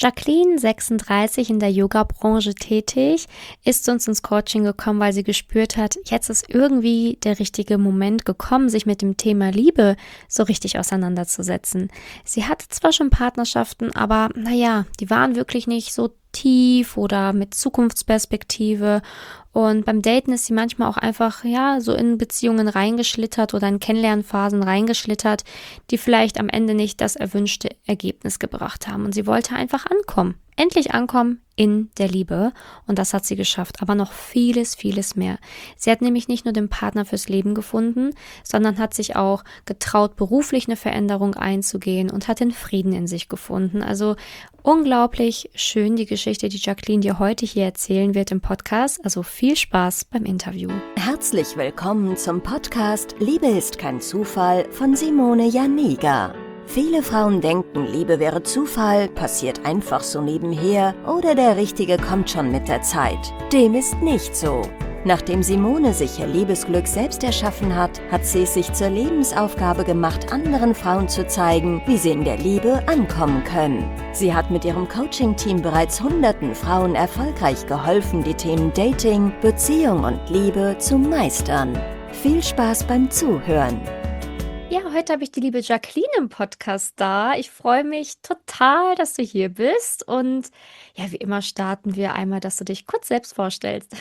Jacqueline, 36, in der Yoga-Branche tätig, ist zu uns ins Coaching gekommen, weil sie gespürt hat, jetzt ist irgendwie der richtige Moment gekommen, sich mit dem Thema Liebe so richtig auseinanderzusetzen. Sie hatte zwar schon Partnerschaften, aber naja, die waren wirklich nicht so tief oder mit Zukunftsperspektive. Und beim Daten ist sie manchmal auch einfach, ja, so in Beziehungen reingeschlittert oder in Kennenlernphasen reingeschlittert, die vielleicht am Ende nicht das erwünschte Ergebnis gebracht haben. Und sie wollte einfach ankommen. Endlich ankommen in der Liebe. Und das hat sie geschafft. Aber noch vieles, vieles mehr. Sie hat nämlich nicht nur den Partner fürs Leben gefunden, sondern hat sich auch getraut, beruflich eine Veränderung einzugehen und hat den Frieden in sich gefunden. Also unglaublich schön die Geschichte, die Jacqueline dir heute hier erzählen wird im Podcast. Also viel Spaß beim Interview. Herzlich willkommen zum Podcast Liebe ist kein Zufall von Simone Janiga. Viele Frauen denken, Liebe wäre Zufall, passiert einfach so nebenher oder der Richtige kommt schon mit der Zeit. Dem ist nicht so. Nachdem Simone sich ihr Liebesglück selbst erschaffen hat, hat sie es sich zur Lebensaufgabe gemacht, anderen Frauen zu zeigen, wie sie in der Liebe ankommen können. Sie hat mit ihrem Coaching-Team bereits hunderten Frauen erfolgreich geholfen, die Themen Dating, Beziehung und Liebe zu meistern. Viel Spaß beim Zuhören! Ja, heute habe ich die liebe Jacqueline im Podcast da. Ich freue mich total, dass du hier bist. Und ja, wie immer starten wir einmal, dass du dich kurz selbst vorstellst.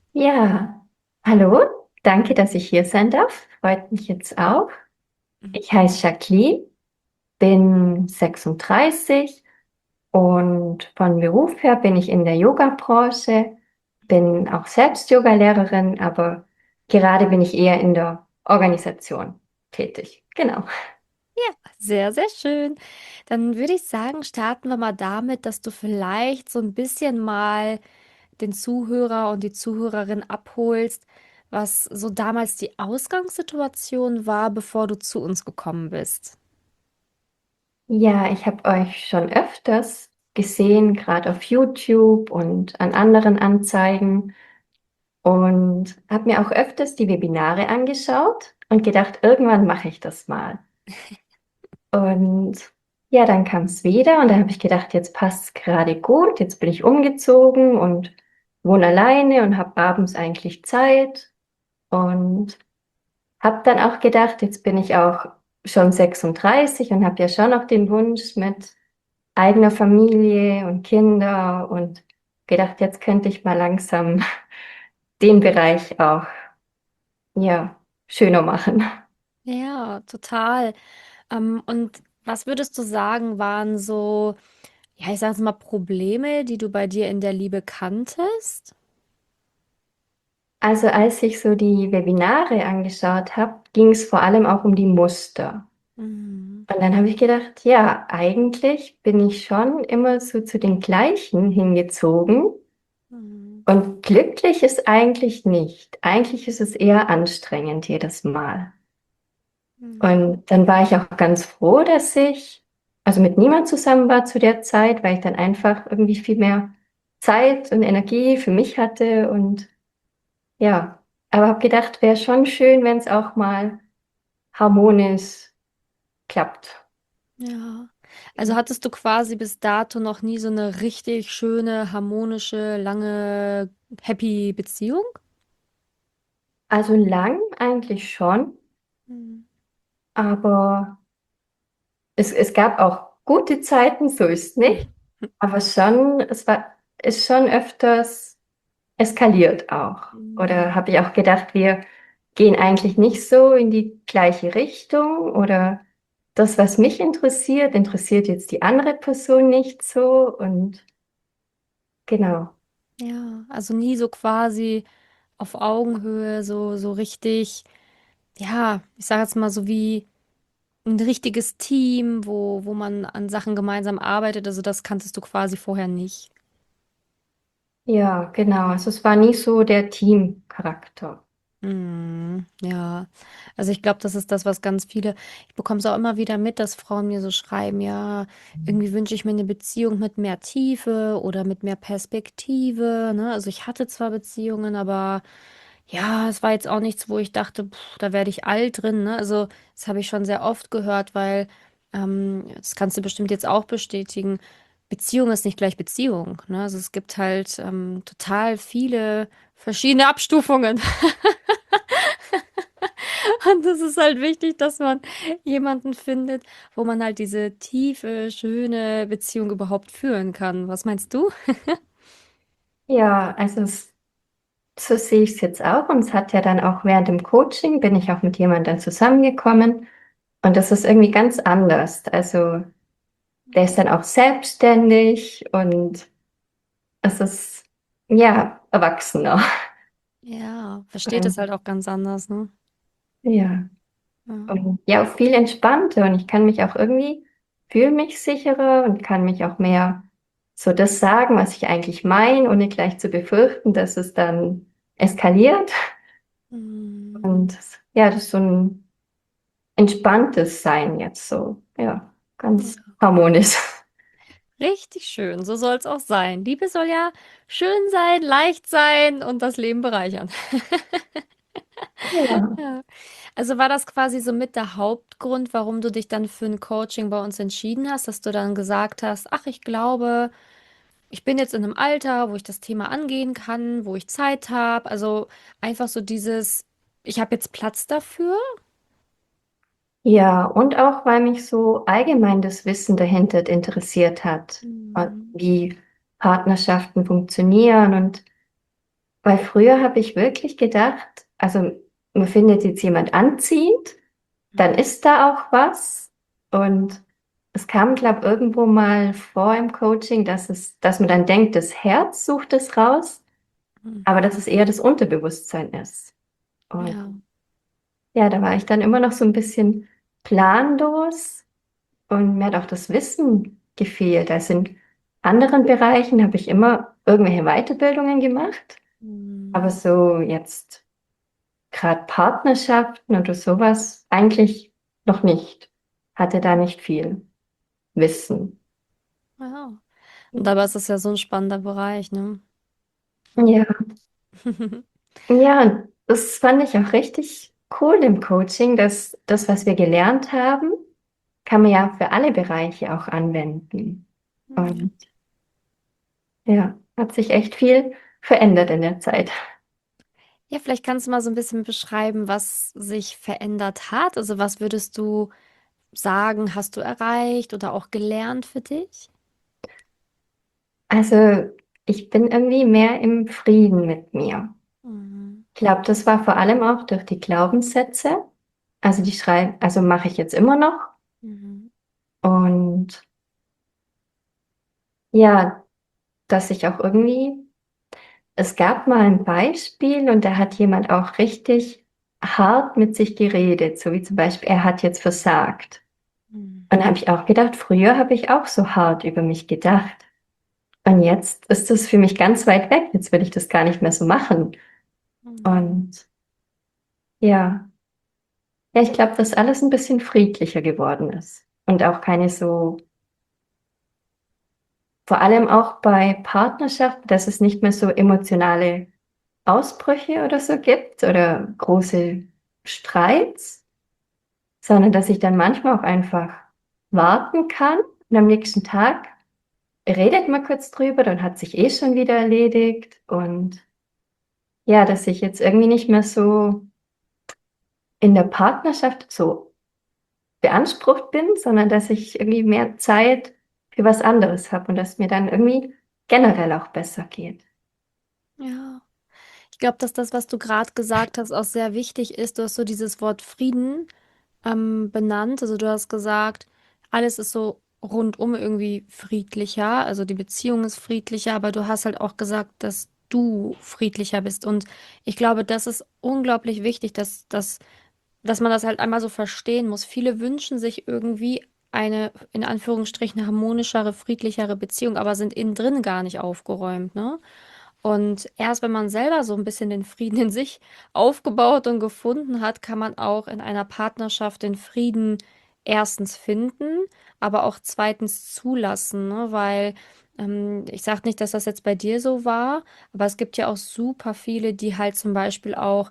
Ja, hallo, danke, dass ich hier sein darf. Freut mich jetzt auch. Ich heiße Jacqueline, bin 36 und von Beruf her bin ich in der Yoga-Branche, bin auch selbst Yogalehrerin, aber gerade bin ich eher in der Organisation tätig. Genau. Ja, sehr, sehr schön. Dann würde ich sagen, starten wir mal damit, dass du vielleicht so ein bisschen mal den Zuhörer und die Zuhörerin abholst, was so damals die Ausgangssituation war, bevor du zu uns gekommen bist. Ja, ich habe euch schon öfters gesehen, gerade auf YouTube und an anderen Anzeigen. Und habe mir auch öfters die Webinare angeschaut und gedacht, irgendwann mache ich das mal. Und ja, dann kam es wieder und da habe ich gedacht, jetzt passt es gerade gut, jetzt bin ich umgezogen und wohne alleine und habe abends eigentlich Zeit und habe dann auch gedacht, jetzt bin ich auch schon 36 und habe ja schon auch den Wunsch mit eigener Familie und Kinder und gedacht, jetzt könnte ich mal langsam den Bereich auch ja, schöner machen. Ja, total. Und was würdest du sagen, waren so, ja, ich sage es mal, Probleme, die du bei dir in der Liebe kanntest? Also als ich so die Webinare angeschaut habe, ging es vor allem auch um die Muster. Mhm. Und dann habe ich gedacht, ja, eigentlich bin ich schon immer so zu den gleichen hingezogen Mhm. und glücklich ist eigentlich nicht. Eigentlich ist es eher anstrengend jedes Mal. Mhm. Und dann war ich auch ganz froh, dass ich also mit niemand zusammen war zu der Zeit, weil ich dann einfach irgendwie viel mehr Zeit und Energie für mich hatte und ja, aber habe gedacht, wäre schon schön, wenn es auch mal harmonisch klappt. Ja. Also hattest du quasi bis dato noch nie so eine richtig schöne, harmonische, lange, happy Beziehung? Also lang eigentlich schon, Mhm. aber es gab auch gute Zeiten, so ist nicht. Aber schon, ist schon öfters eskaliert auch. Mhm. Oder habe ich auch gedacht, wir gehen eigentlich nicht so in die gleiche Richtung oder das, was mich interessiert, interessiert jetzt die andere Person nicht so und genau. Ja, also nie so quasi auf Augenhöhe, so richtig, ja, ich sage jetzt mal so wie ein richtiges Team, wo man an Sachen gemeinsam arbeitet. Also das kanntest du quasi vorher nicht. Ja, genau. Also es war nie so der Teamcharakter. Ja, also ich glaube, das ist das, was ganz viele, ich bekomme es auch immer wieder mit, dass Frauen mir so schreiben, ja, irgendwie wünsche ich mir eine Beziehung mit mehr Tiefe oder mit mehr Perspektive, ne? Also ich hatte zwar Beziehungen, aber ja, es war jetzt auch nichts, wo ich dachte, da werde ich alt drin, ne? Also das habe ich schon sehr oft gehört, weil das kannst du bestimmt jetzt auch bestätigen. Beziehung ist nicht gleich Beziehung, ne? Also es gibt halt total viele verschiedene Abstufungen. Und es ist halt wichtig, dass man jemanden findet, wo man halt diese tiefe, schöne Beziehung überhaupt führen kann. Was meinst du? Ja, also so sehe ich es jetzt auch. Und es hat ja dann auch während dem Coaching, bin ich auch mit jemandem zusammengekommen. Und das ist irgendwie ganz anders. Also der ist dann auch selbstständig und es ist, ja, erwachsener. Ja, versteht es Und, halt auch ganz anders, ne? ja, Ja. und ja, auch viel entspannter. Und ich kann mich auch irgendwie, fühle mich sicherer und kann mich auch mehr so das sagen, was ich eigentlich meine, ohne gleich zu befürchten, dass es dann eskaliert. Mm. Und ja, das ist so ein entspanntes Sein jetzt so. Ja, ganz Ja. harmonisch. Richtig schön, so soll es auch sein. Liebe soll ja schön sein, leicht sein und das Leben bereichern. Ja. Ja. Also war das quasi so mit der Hauptgrund, warum du dich dann für ein Coaching bei uns entschieden hast, dass du dann gesagt hast, ach, ich glaube, ich bin jetzt in einem Alter, wo ich das Thema angehen kann, wo ich Zeit habe. Also einfach so dieses, ich habe jetzt Platz dafür. Ja, und auch, weil mich so allgemein das Wissen dahinter interessiert hat, Mhm. wie Partnerschaften funktionieren. Und weil früher habe ich wirklich gedacht, also man findet jetzt jemand anziehend, dann ist da auch was. Und es kam, glaube ich, irgendwo mal vor im Coaching, dass man dann denkt, das Herz sucht es raus, Mhm. aber dass es eher das Unterbewusstsein ist. Und Ja. ja, da war ich dann immer noch so ein bisschen planlos. Und mir hat auch das Wissen gefehlt. Also in anderen Bereichen habe ich immer irgendwelche Weiterbildungen gemacht, aber Mhm. so jetzt gerade Partnerschaften oder sowas eigentlich noch nicht. Hatte da nicht viel Wissen. Ja. Und dabei ist es ja so ein spannender Bereich, ne? Ja, ja, und das fand ich auch richtig cool im Coaching, dass das, was wir gelernt haben, kann man ja für alle Bereiche auch anwenden. Ja. Und ja, hat sich echt viel verändert in der Zeit. Ja, vielleicht kannst du mal so ein bisschen beschreiben, was sich verändert hat. Also was würdest du sagen, hast du erreicht oder auch gelernt für dich? Also ich bin irgendwie mehr im Frieden mit mir. Mhm. Ich glaube, das war vor allem auch durch die Glaubenssätze. Also die schreiben, also mache ich jetzt immer noch. Mhm. Und ja, dass ich auch irgendwie, es gab mal ein Beispiel und da hat jemand auch richtig hart mit sich geredet, so wie zum Beispiel, er hat jetzt versagt. Mhm. Und da habe ich auch gedacht, früher habe ich auch so hart über mich gedacht. Und jetzt ist das für mich ganz weit weg. Jetzt würde ich das gar nicht mehr so machen. Mhm. Und ja. Ja, ich glaube, dass alles ein bisschen friedlicher geworden ist. Und auch keine so, vor allem auch bei Partnerschaften, dass es nicht mehr so emotionale Ausbrüche oder so gibt oder große Streits, sondern dass ich dann manchmal auch einfach warten kann und am nächsten Tag redet man kurz drüber, dann hat sich eh schon wieder erledigt. Und ja, dass ich jetzt irgendwie nicht mehr so in der Partnerschaft so beansprucht bin, sondern dass ich irgendwie mehr Zeit für was anderes habe und dass mir dann irgendwie generell auch besser geht. Ja. Ich glaube, dass das, was du gerade gesagt hast, auch sehr wichtig ist. Du hast so dieses Wort Frieden benannt. Also du hast gesagt, alles ist so rundum irgendwie friedlicher. Also die Beziehung ist friedlicher, aber du hast halt auch gesagt, dass du friedlicher bist. Und ich glaube, das ist unglaublich wichtig, dass man das halt einmal so verstehen muss. Viele wünschen sich irgendwie eine, in Anführungsstrichen, harmonischere, friedlichere Beziehung, aber sind innen drin gar nicht aufgeräumt, ne? Und erst wenn man selber so ein bisschen den Frieden in sich aufgebaut und gefunden hat, kann man auch in einer Partnerschaft den Frieden erstens finden, aber auch zweitens zulassen, ne? Weil ich sage nicht, dass das jetzt bei dir so war, aber es gibt ja auch super viele, die halt zum Beispiel auch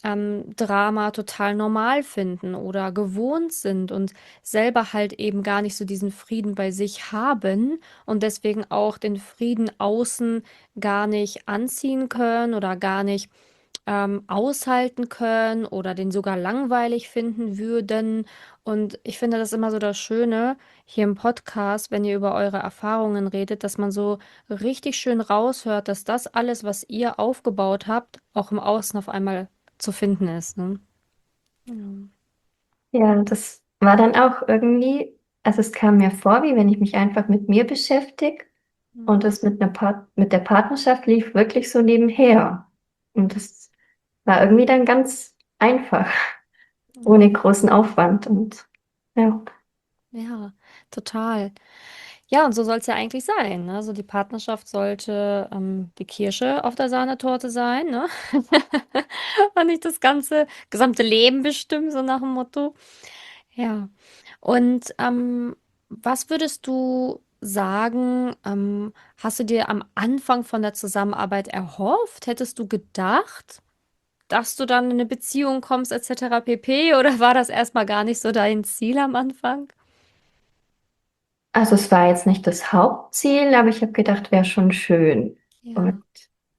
Drama total normal finden oder gewohnt sind und selber halt eben gar nicht so diesen Frieden bei sich haben und deswegen auch den Frieden außen gar nicht anziehen können oder gar nicht aushalten können oder den sogar langweilig finden würden. Und ich finde das immer so das Schöne hier im Podcast, wenn ihr über eure Erfahrungen redet, dass man so richtig schön raushört, dass das alles, was ihr aufgebaut habt, auch im Außen auf einmal zu finden ist. Ne? Ja. Ja, das war dann auch irgendwie, also es kam mir vor, wie wenn ich mich einfach mit mir beschäftige und Mhm. das mit der Partnerschaft lief wirklich so nebenher. Und das war irgendwie dann ganz einfach, ohne großen Aufwand und ja. Ja, total. Ja, und so soll es ja eigentlich sein. Ne? Also die Partnerschaft sollte die Kirsche auf der Sahnetorte sein, ne? Und nicht das gesamte Leben bestimmen, so nach dem Motto. Ja. Und was würdest du sagen, hast du dir am Anfang von der Zusammenarbeit erhofft? Hättest du gedacht, dass du dann in eine Beziehung kommst, etc. pp. Oder war das erstmal gar nicht so dein Ziel am Anfang? Also es war jetzt nicht das Hauptziel, aber ich habe gedacht, wäre schon schön. Und, Ja.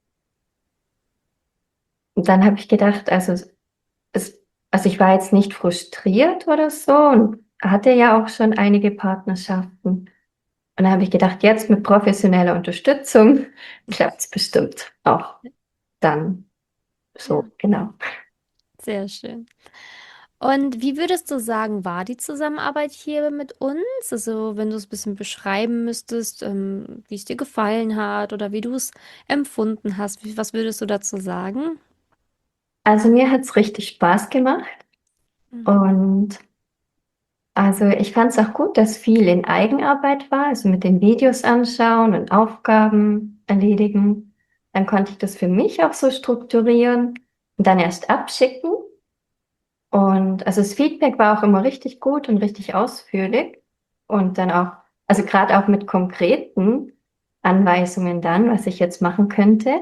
und dann habe ich gedacht, es, also ich war jetzt nicht frustriert oder so und hatte ja auch schon einige Partnerschaften. Und dann habe ich gedacht, jetzt mit professioneller Unterstützung klappt es bestimmt auch dann Ja, so, genau. sehr schön. Und wie würdest du sagen, war die Zusammenarbeit hier mit uns? Also, wenn du es ein bisschen beschreiben müsstest, wie es dir gefallen hat oder wie du es empfunden hast, was würdest du dazu sagen? Also mir hat es richtig Spaß gemacht Mhm. und also ich fand es auch gut, dass viel in Eigenarbeit war, also mit den Videos anschauen und Aufgaben erledigen. Dann konnte ich das für mich auch so strukturieren und dann erst abschicken. Und also das Feedback war auch immer richtig gut und richtig ausführlich. Und dann auch, also gerade auch mit konkreten Anweisungen dann, was ich jetzt machen könnte.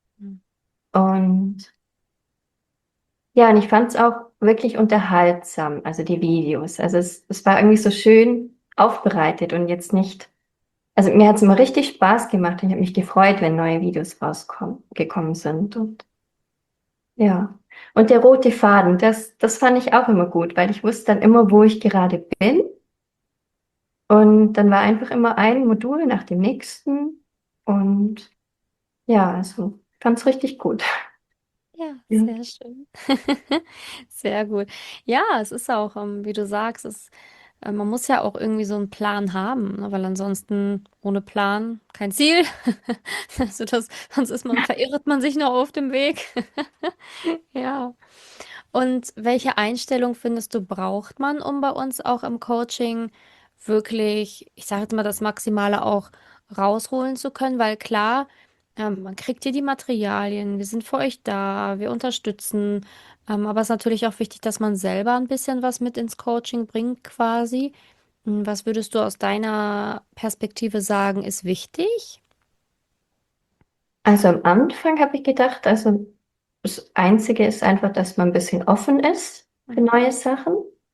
Und ja, und ich fand es auch wirklich unterhaltsam, also die Videos. Also es war irgendwie so schön aufbereitet und jetzt nicht, also mir hat es immer richtig Spaß gemacht und ich habe mich gefreut, wenn neue Videos gekommen sind. Und ja. Und der rote Faden, das fand ich auch immer gut, weil ich wusste dann immer, wo ich gerade bin. Und dann war einfach immer ein Modul nach dem nächsten. Und ja, also ich fand es richtig gut. Ja, Ja. sehr schön. Sehr gut. Ja, es ist auch, wie du sagst, man muss ja auch irgendwie so einen Plan haben, ne? Weil ansonsten ohne Plan kein Ziel. Also sonst verirrt man sich noch auf dem Weg. Ja. Und welche Einstellung findest du, braucht man, um bei uns auch im Coaching wirklich, ich sage jetzt mal, das Maximale auch rausholen zu können? Weil klar, man kriegt hier die Materialien, wir sind für euch da, wir unterstützen. Aber es ist natürlich auch wichtig, dass man selber ein bisschen was mit ins Coaching bringt, quasi. Was würdest du aus deiner Perspektive sagen, ist wichtig? Also am Anfang habe ich gedacht, also das Einzige ist einfach, dass man ein bisschen offen ist für neue Sachen.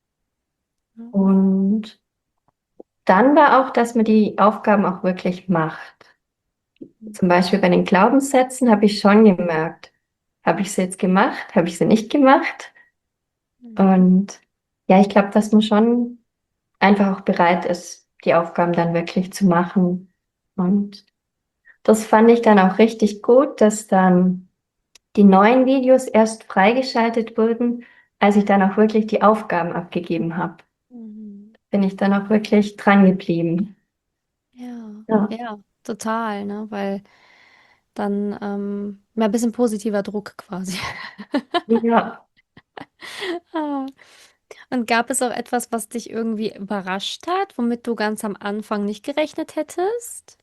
Und dann war auch, dass man die Aufgaben auch wirklich macht. Zum Beispiel bei den Glaubenssätzen habe ich schon gemerkt, habe ich sie jetzt gemacht, habe ich sie nicht gemacht? Und ja, ich glaube, dass man schon einfach auch bereit ist, die Aufgaben dann wirklich zu machen. Und das fand ich dann auch richtig gut, dass dann die neuen Videos erst freigeschaltet wurden, als ich dann auch wirklich die Aufgaben abgegeben habe. Mhm. Bin ich dann auch wirklich dran geblieben. Ja, Ja, ja, total, ne? Weil dann ja, ein bisschen positiver Druck quasi. ja. Ah. Und gab es auch etwas, was dich irgendwie überrascht hat, womit du ganz am Anfang nicht gerechnet hättest?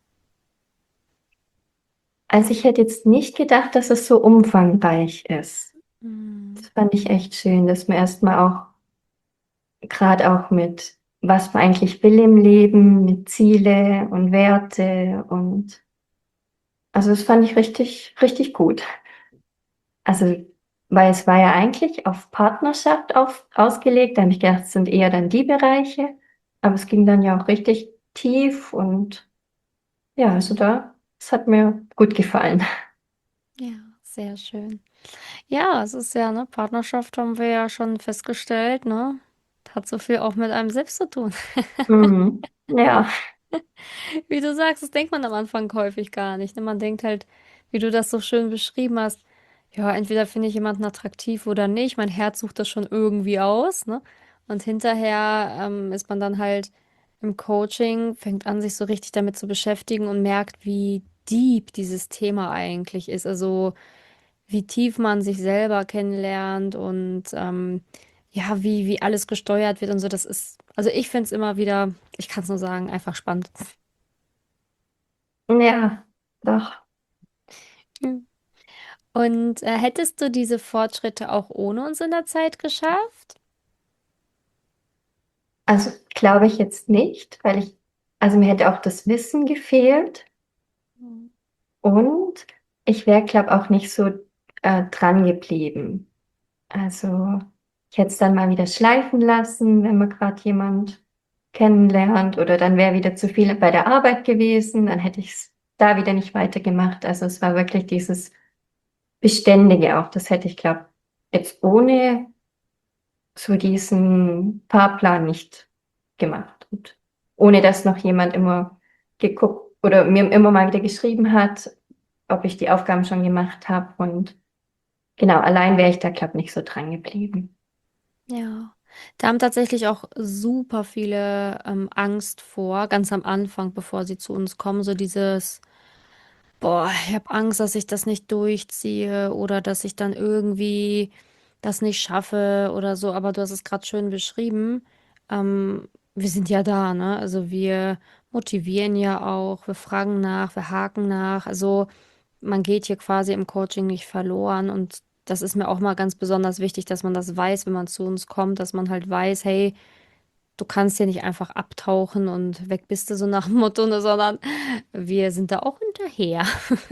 Also ich hätte jetzt nicht gedacht, dass es so umfangreich ist. Das Hm. fand ich echt schön, dass man erstmal auch, gerade auch mit, was man eigentlich will im Leben, mit Ziele und Werte und, also das fand ich richtig, richtig gut. Also weil es war ja eigentlich auf Partnerschaft ausgelegt. Da habe ich gedacht, es sind eher dann die Bereiche. Aber es ging dann ja auch richtig tief und ja, also es hat mir gut gefallen. Ja, sehr schön. Ja, es ist ja, ne, Partnerschaft haben wir ja schon festgestellt, ne? Hat so viel auch mit einem selbst zu tun. Mhm. Ja, Wie du sagst, das denkt man am Anfang häufig gar nicht. Ne? Man denkt halt, wie du das so schön beschrieben hast, ja, entweder finde ich jemanden attraktiv oder nicht. Mein Herz sucht das schon irgendwie aus, ne? Und hinterher ist man dann halt im Coaching, fängt an, sich so richtig damit zu beschäftigen und merkt, wie deep dieses Thema eigentlich ist. Also wie tief man sich selber kennenlernt und ja, wie alles gesteuert wird und so. Das ist, also ich finde es immer wieder, ich kann es nur sagen, einfach spannend. ja, doch. Mhm. Und hättest du diese Fortschritte auch ohne uns in der Zeit geschafft? Also glaube ich jetzt nicht, also mir hätte auch das Wissen gefehlt Mhm. und ich wäre, glaube auch nicht so dran geblieben. Also ich hätte es dann mal wieder schleifen lassen, wenn man gerade jemand kennenlernt oder dann wäre wieder zu viel bei der Arbeit gewesen, dann hätte ich es da wieder nicht weitergemacht. Also es war wirklich dieses Beständige auch. Das hätte ich, glaube jetzt ohne so diesen Fahrplan nicht gemacht. Und ohne dass noch jemand immer geguckt oder mir immer mal wieder geschrieben hat, ob ich die Aufgaben schon gemacht habe. Und genau, allein wäre ich da, glaube ich, nicht so dran geblieben. Ja, da haben tatsächlich auch super viele Angst vor, ganz am Anfang, bevor sie zu uns kommen, so dieses, boah, ich habe Angst, dass ich das nicht durchziehe oder dass ich dann irgendwie das nicht schaffe oder so. Aber du hast es gerade schön beschrieben. Wir sind ja da, ne? Also wir motivieren ja auch, wir fragen nach, wir haken nach. Also man geht hier quasi im Coaching nicht verloren und das ist mir auch mal ganz besonders wichtig, dass man das weiß, wenn man zu uns kommt, dass man halt weiß, hey, du kannst hier nicht einfach abtauchen und weg bist du so nach dem Motto, ne, sondern wir sind da auch hinterher.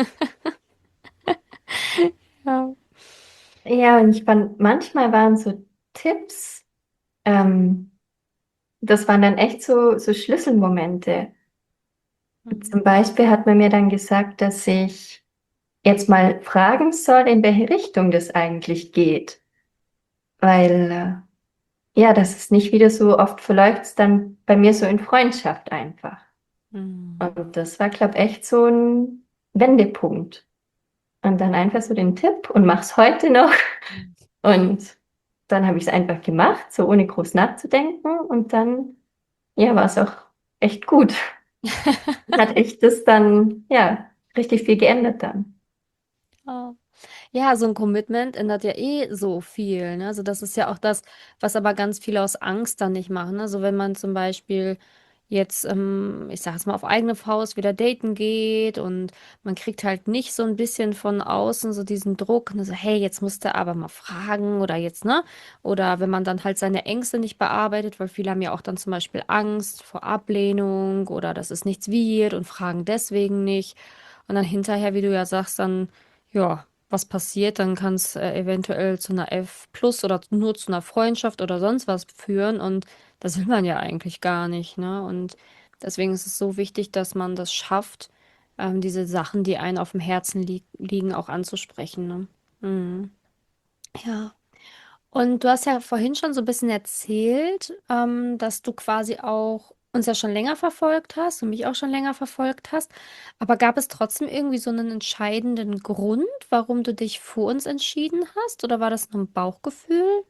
Ja. Ja, und ich fand, manchmal waren so Tipps, ähm, das waren dann echt so Schlüsselmomente. Mhm. Zum Beispiel hat man mir dann gesagt, dass ich jetzt mal fragen soll, in welche Richtung das eigentlich geht. Weil, ja, dass es nicht wieder so oft verläuft, es dann bei mir so in Freundschaft einfach. Mhm. Und das war, glaube ich, echt so ein Wendepunkt. Und dann einfach so den Tipp und mach's heute noch. Und dann habe ich es einfach gemacht, so ohne groß nachzudenken. Und dann, ja, war es auch echt gut. Hat echt das dann, ja, richtig viel geändert dann. Ja. Ja, so ein Commitment ändert ja eh so viel, ne? Also das ist ja auch das, was aber ganz viele aus Angst dann nicht machen. Also wenn man zum Beispiel jetzt, ich sag es mal, auf eigene Faust wieder daten geht und man kriegt halt nicht so ein bisschen von außen so diesen Druck, ne? So, hey, jetzt musst du aber mal fragen oder jetzt, ne? Oder wenn man dann halt seine Ängste nicht bearbeitet, weil viele haben ja auch dann zum Beispiel Angst vor Ablehnung oder dass es nichts wird und fragen deswegen nicht. Und dann hinterher, wie du ja sagst, dann ja, was passiert, dann kann es eventuell zu einer F plus oder nur zu einer Freundschaft oder sonst was führen und das will man ja eigentlich gar nicht, ne? Und deswegen ist es so wichtig, dass man das schafft, diese Sachen, die einem auf dem Herzen liegen, auch anzusprechen, ne? Mhm. Ja. Und du hast ja vorhin schon so ein bisschen erzählt, dass du quasi auch uns ja schon länger verfolgt hast und mich auch schon länger verfolgt hast. Aber gab es trotzdem irgendwie so einen entscheidenden Grund, warum du dich für uns entschieden hast? Oder war das nur ein Bauchgefühl?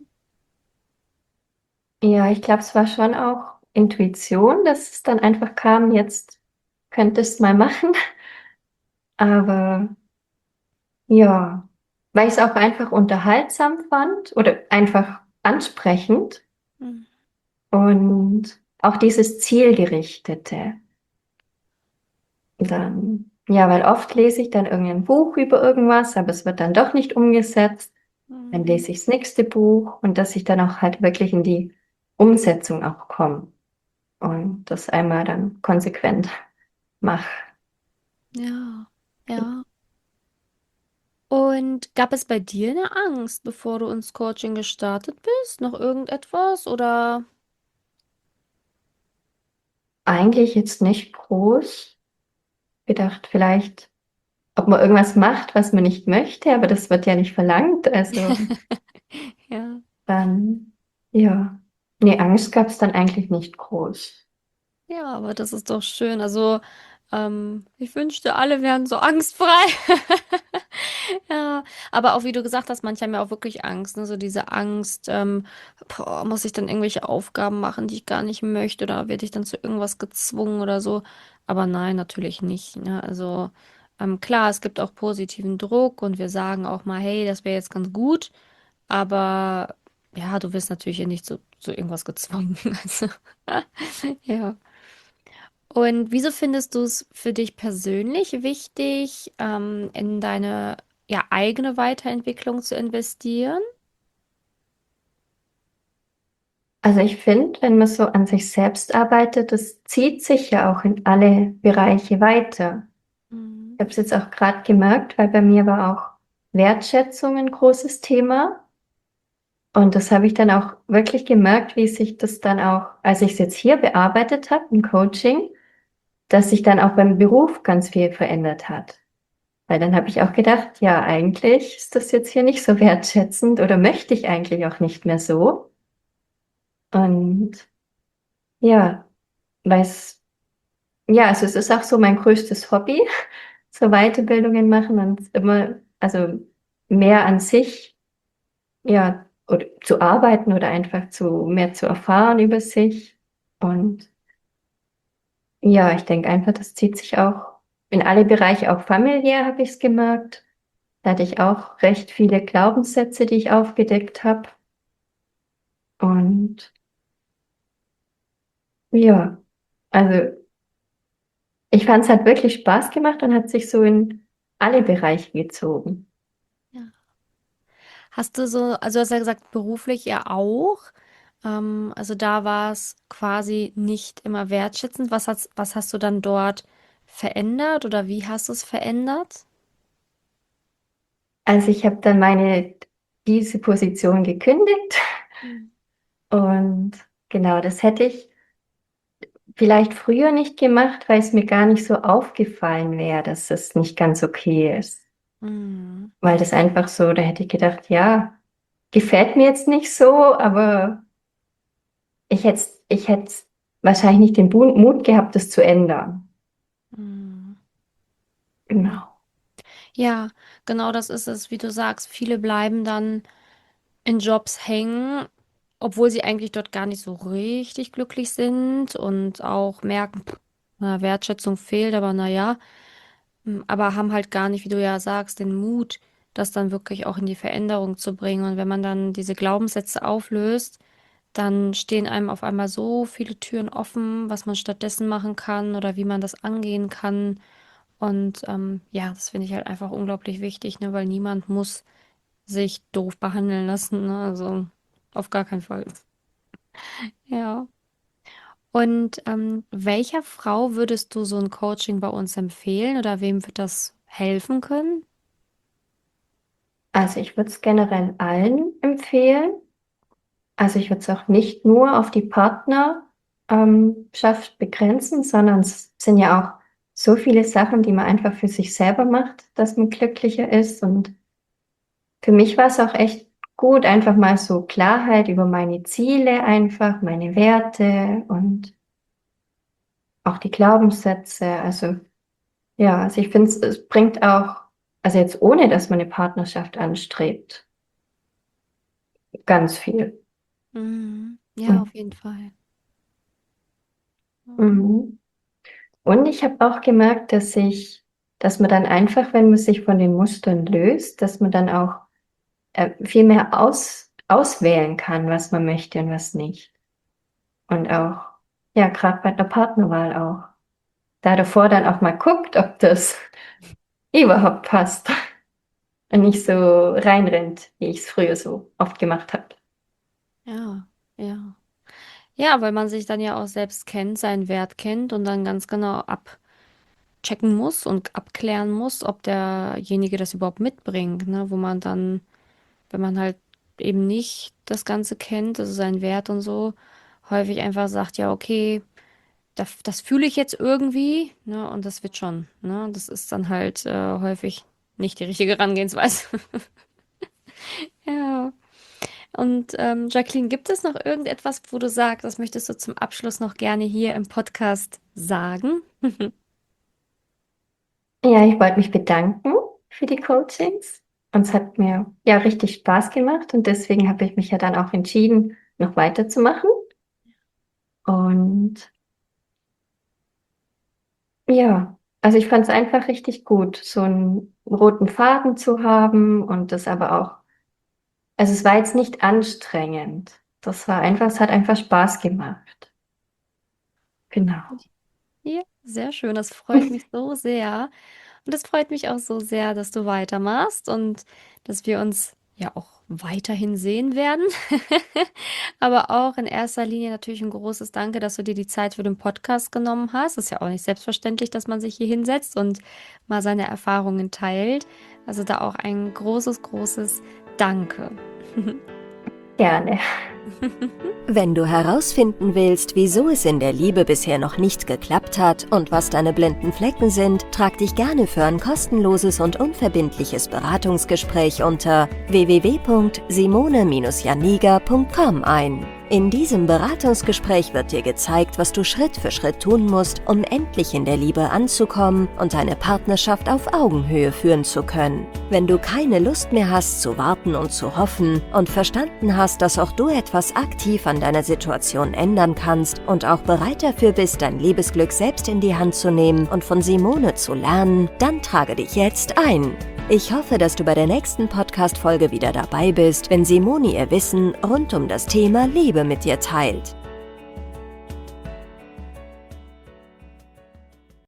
Ja, ich glaube, es war schon auch Intuition, dass es dann einfach kam, jetzt könntest mal machen. Aber ja, weil ich es auch einfach unterhaltsam fand oder einfach ansprechend Mhm. und auch dieses Zielgerichtete. Dann, ja, weil oft lese ich dann irgendein Buch über irgendwas, aber es wird dann doch nicht umgesetzt. Dann Mhm. lese ich das nächste Buch und dass ich dann auch halt wirklich in die Umsetzung auch komme und das einmal dann konsequent mache. Ja, ja. Und gab es bei dir eine Angst, bevor du ins Coaching gestartet bist? Noch irgendetwas? Oder? Eigentlich jetzt nicht groß. Gedacht, vielleicht, ob man irgendwas macht, was man nicht möchte, aber das wird ja nicht verlangt. Also Ja. dann, ja. Nee, Angst gab es dann eigentlich nicht groß. Ja, aber das ist doch schön. Also, ich wünschte, alle wären so angstfrei. Ja, aber auch wie du gesagt hast, manche haben ja auch wirklich Angst, ne? So diese Angst, boah, muss ich dann irgendwelche Aufgaben machen, die ich gar nicht möchte, oder werde ich dann zu irgendwas gezwungen oder so? Aber nein, natürlich nicht, ne? Also, klar, es gibt auch positiven Druck und wir sagen auch mal, hey, das wäre jetzt ganz gut, aber ja, du wirst natürlich hier nicht zu irgendwas gezwungen. Also, ja. Und wieso findest du es für dich persönlich wichtig, in deine ja, eigene Weiterentwicklung zu investieren? Also ich finde, wenn man so an sich selbst arbeitet, das zieht sich ja auch in alle Bereiche weiter. Mhm. Ich habe es jetzt auch gerade gemerkt, weil bei mir war auch Wertschätzung ein großes Thema. Und das habe ich dann auch wirklich gemerkt, wie sich das dann auch, als ich es jetzt hier bearbeitet habe, im Coaching, dass sich dann auch beim Beruf ganz viel verändert hat. Weil dann habe ich auch gedacht, ja, eigentlich ist das jetzt hier nicht so wertschätzend oder möchte ich eigentlich auch nicht mehr so. Und ja, weil es, ja, also es ist auch so mein größtes Hobby, so Weiterbildungen machen und immer, also mehr an sich, ja, oder zu arbeiten oder einfach mehr zu erfahren über sich. Und ja, ich denke einfach, das zieht sich auch in alle Bereiche, auch familiär habe ich es gemerkt. Da hatte ich auch recht viele Glaubenssätze, die ich aufgedeckt habe. Und ja, also ich fand es hat wirklich Spaß gemacht und hat sich so in alle Bereiche gezogen. Ja. Hast du so, also du hast ja gesagt, beruflich ja auch. Also da war es quasi nicht immer wertschätzend. Was hast du dann dort verändert oder wie hast du es verändert? Also ich habe dann diese Position gekündigt Mhm. und genau, das hätte ich vielleicht früher nicht gemacht, weil es mir gar nicht so aufgefallen wäre, dass es nicht ganz okay ist. Mhm. Weil das einfach so, da hätte ich gedacht, ja, gefällt mir jetzt nicht so, aber ich hätte wahrscheinlich nicht den Mut gehabt, das zu ändern. Mhm. Genau. Ja, genau das ist es, wie du sagst. Viele bleiben dann in Jobs hängen, obwohl sie eigentlich dort gar nicht so richtig glücklich sind und auch merken, na, Wertschätzung fehlt, aber naja, aber haben halt gar nicht, wie du ja sagst, den Mut, das dann wirklich auch in die Veränderung zu bringen. Und wenn man dann diese Glaubenssätze auflöst, dann stehen einem auf einmal so viele Türen offen, was man stattdessen machen kann oder wie man das angehen kann. Und ja, das finde ich halt einfach unglaublich wichtig, ne, weil niemand muss sich doof behandeln lassen, ne? Also auf gar keinen Fall. Ja. Und welcher Frau würdest du so ein Coaching bei uns empfehlen oder wem wird das helfen können? Also ich würde es generell allen empfehlen. Also ich würde es auch nicht nur auf die Partnerschaft begrenzen, sondern es sind ja auch so viele Sachen, die man einfach für sich selber macht, dass man glücklicher ist. Und für mich war es auch echt gut, einfach mal so Klarheit über meine Ziele, einfach meine Werte und auch die Glaubenssätze. Also ja, also ich finde, es bringt auch, also jetzt ohne, dass man eine Partnerschaft anstrebt, ganz viel. Mhm. Ja, Mhm. auf jeden Fall. Mhm. Und ich habe auch gemerkt, dass man dann einfach, wenn man sich von den Mustern löst, dass man dann auch viel mehr auswählen kann, was man möchte und was nicht. Und auch, ja, gerade bei der Partnerwahl auch. Da davor dann auch mal guckt, ob das überhaupt passt und nicht so reinrennt, wie ich es früher so oft gemacht habe. Ja, ja. Ja, weil man sich dann ja auch selbst kennt, seinen Wert kennt und dann ganz genau checken muss und abklären muss, ob derjenige das überhaupt mitbringt, ne? Wo man dann, wenn man halt eben nicht das Ganze kennt, also seinen Wert und so, häufig einfach sagt, ja, okay, das fühle ich jetzt irgendwie, ne? Und das wird schon, ne? Das ist dann halt häufig nicht die richtige Herangehensweise. Ja. Und Jacqueline, gibt es noch irgendetwas, wo du sagst, das möchtest du zum Abschluss noch gerne hier im Podcast sagen? Ja, ich wollte mich bedanken für die Coachings. Und es hat mir ja richtig Spaß gemacht und deswegen habe ich mich ja dann auch entschieden, noch weiterzumachen. Und ja, also ich fand es einfach richtig gut, so einen roten Faden zu haben und das aber auch, also es war jetzt nicht anstrengend. Das war einfach, es hat einfach Spaß gemacht. Genau. Ja, sehr schön. Das freut mich so sehr. Und es freut mich auch so sehr, dass du weitermachst und dass wir uns ja auch weiterhin sehen werden. Aber auch in erster Linie natürlich ein großes Danke, dass du dir die Zeit für den Podcast genommen hast. Ist ja auch nicht selbstverständlich, dass man sich hier hinsetzt und mal seine Erfahrungen teilt. Also da auch ein großes, großes Danke. Gerne. Wenn du herausfinden willst, wieso es in der Liebe bisher noch nicht geklappt hat und was deine blinden Flecken sind, trag dich gerne für ein kostenloses und unverbindliches Beratungsgespräch unter www.simone-janiga.com ein. In diesem Beratungsgespräch wird dir gezeigt, was du Schritt für Schritt tun musst, um endlich in der Liebe anzukommen und deine Partnerschaft auf Augenhöhe führen zu können. Wenn du keine Lust mehr hast zu warten und zu hoffen und verstanden hast, dass auch du etwas aktiv an deiner Situation ändern kannst und auch bereit dafür bist, dein Liebesglück selbst in die Hand zu nehmen und von Simone zu lernen, dann trage dich jetzt ein. Ich hoffe, dass du bei der nächsten Podcast-Folge wieder dabei bist, wenn Simone ihr Wissen rund um das Thema Liebe mit dir teilt.